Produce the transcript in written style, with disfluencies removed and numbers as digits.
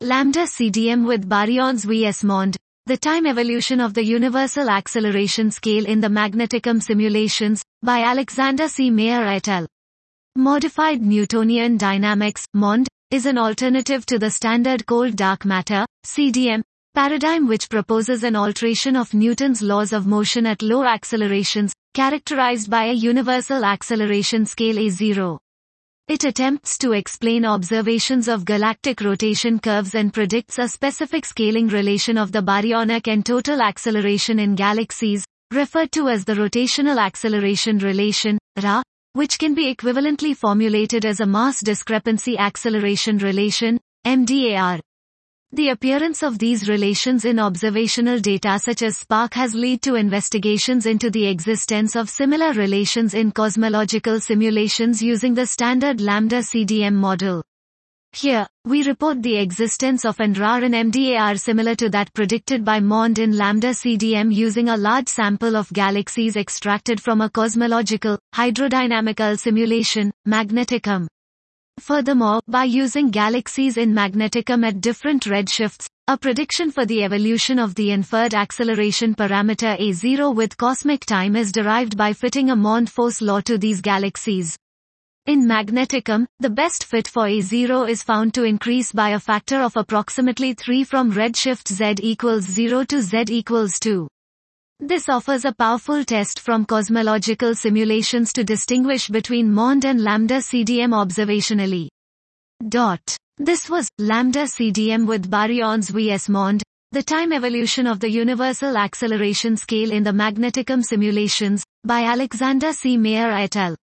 Lambda CDM with baryons vs MOND, the time evolution of the universal acceleration scale in the magneticum simulations, by Alexander C. Mayer et al. Modified Newtonian dynamics, MOND, is an alternative to the standard cold dark matter, CDM, paradigm which proposes an alteration of Newton's laws of motion at low accelerations, characterized by a universal acceleration scale A0. It attempts to explain observations of galactic rotation curves and predicts a specific scaling relation of the baryonic and total acceleration in galaxies, referred to as the rotational acceleration relation, RA, which can be equivalently formulated as a mass discrepancy acceleration relation, MDAR. The appearance of these relations in observational data such as SPARC has led to investigations into the existence of similar relations in cosmological simulations using the standard lambda CDM model. Here, we report the existence of an RA and MDAR similar to that predicted by MOND in lambda CDM using a large sample of galaxies extracted from a cosmological, hydrodynamical simulation, Magneticum. Furthermore, by using galaxies in Magneticum at different redshifts, a prediction for the evolution of the inferred acceleration parameter A0 with cosmic time is derived by fitting a MOND force law to these galaxies. In Magneticum, the best fit for A0 is found to increase by a factor of approximately 3 from redshift z equals 0 to z equals 2. This offers a powerful test from cosmological simulations to distinguish between MOND and lambda CDM observationally. This was lambda CDM with baryons vs MOND, the time evolution of the universal acceleration scale in the Magneticum simulations, by Alexander C. Mayer et al.